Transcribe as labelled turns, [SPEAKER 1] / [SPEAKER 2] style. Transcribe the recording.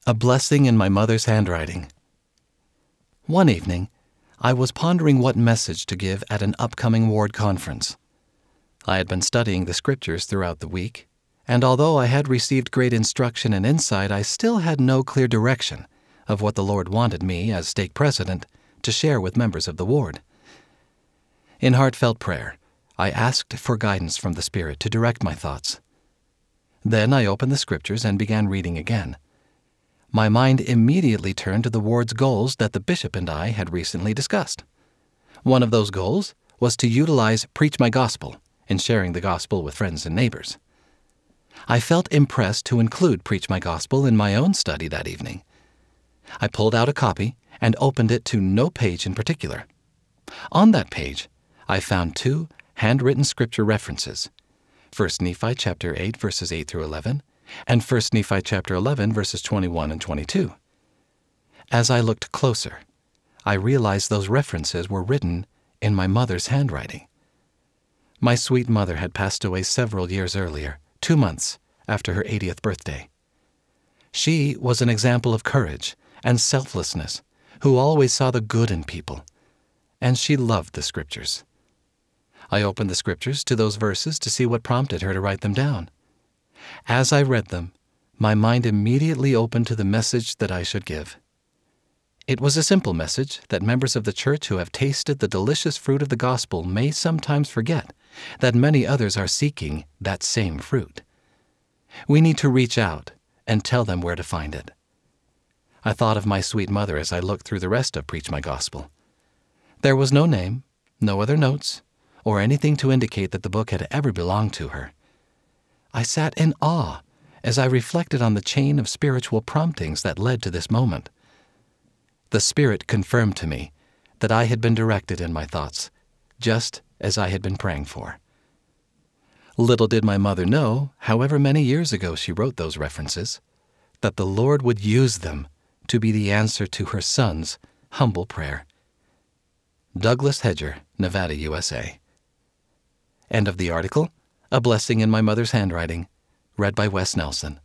[SPEAKER 1] A blessing in my mother's handwriting. One evening, I was pondering what message to give at an upcoming ward conference. I had been studying the scriptures throughout the week, and although I had received great instruction and insight, I still had no clear direction of what the Lord wanted me, as stake president, to share with members of the ward. In heartfelt prayer, I asked for guidance from the Spirit to direct my thoughts. Then I opened the scriptures and began reading again. My mind immediately turned to the ward's goals that the bishop and I had recently discussed. One of those goals was to utilize Preach My Gospel in sharing the gospel with friends and neighbors. I felt impressed to include Preach My Gospel in my own study that evening. I pulled out a copy and opened it to no page in particular. On that page, I found 2 handwritten scripture references, 1 Nephi chapter 8, verses 8 through 11, and 1 Nephi chapter 11, verses 21 and 22. As I looked closer, I realized those references were written in my mother's handwriting. My sweet mother had passed away several years earlier, 2 months after her 80th birthday. She was an example of courage and selflessness, who always saw the good in people, and she loved the scriptures. I opened the scriptures to those verses to see what prompted her to write them down. As I read them, my mind immediately opened to the message that I should give. It was a simple message that members of the church who have tasted the delicious fruit of the gospel may sometimes forget that many others are seeking that same fruit. We need to reach out and tell them where to find it. I thought of my sweet mother as I looked through the rest of Preach My Gospel. There was no name, no other notes, or anything to indicate that the book had ever belonged to her. I sat in awe as I reflected on the chain of spiritual promptings that led to this moment. The Spirit confirmed to me that I had been directed in my thoughts, just as I had been praying for. Little did my mother know, however many years ago she wrote those references, that the Lord would use them to be the answer to her son's humble prayer. Douglas Hedger, Nevada, USA. End of the article. A Blessing in My Mother's Handwriting, read by Wes Nelson.